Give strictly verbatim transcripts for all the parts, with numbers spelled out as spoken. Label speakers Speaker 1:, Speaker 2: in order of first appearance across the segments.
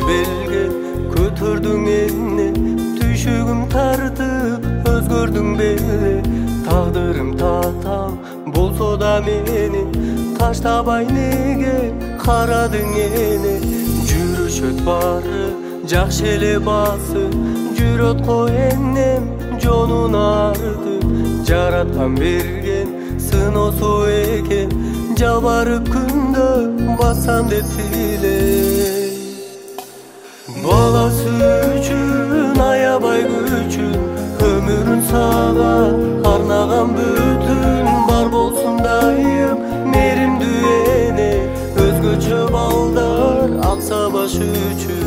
Speaker 1: belge көтөрдүң эне, түйшүгүм тартып өзгөрдүң беле. Тагдырым татаал болсо да мени таштабай неге карадың эне. Жүрүшөт бары жакшы эле басы, жүрөт кой энем жонун арды. Жараткан берген сыноосу экен, жалбарып күндө бассам деп тилей. Баласы үчүн аябай күчүн, өмүрүн сага арнаган бүтүн. Бар болсун дайым меримдүү эне, өзгөчө балдар акса баш үчүн.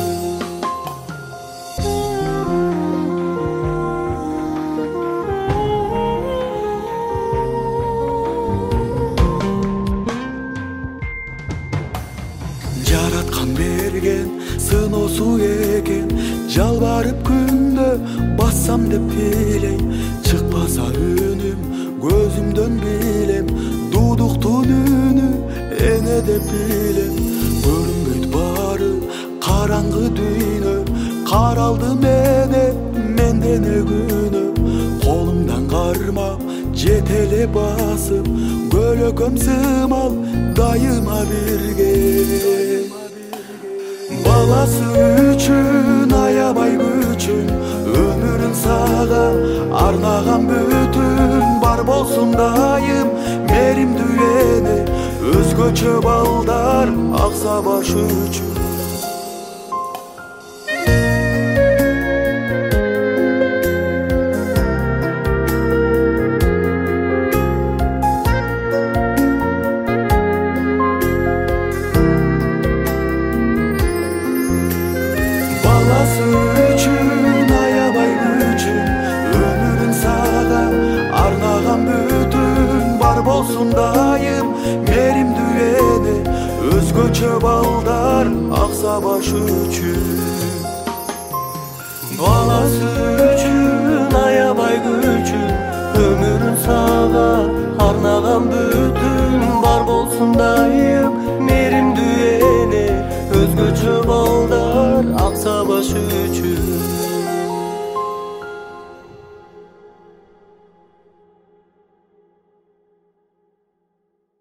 Speaker 2: Жараткан берген сыноосу экен, жалбарып күндө бассам деп тилей. Чыкпаса үнүм көзүмдөн билем, дудуктун үнү эне деп билем. Көрүнбөйт бары караңгы дүйнө, каралдым эне менден күнөө. Колумдан кармап жетеле басып, көлөкөм сымал дайыма бирге. Баласы үчүн аябай күчүн, өмүрүн сага арнаган бүтүн. Бар болсун дайым меримдүү эне, өзгөчө балдар акса баш үчүн. Баласы үчүн аябай күчүн, өмүрүн сага арнаган бүтүн. Бар болсун дайым меримдүү эне, өзгөчө балдар акса баш үчүн. Баласы үчүн аябай күчүн, өмүрүн сага арнаган бүтүн. Бар болсун дайым меримдүү эне, өзгөчө балдар акса баш үчүн.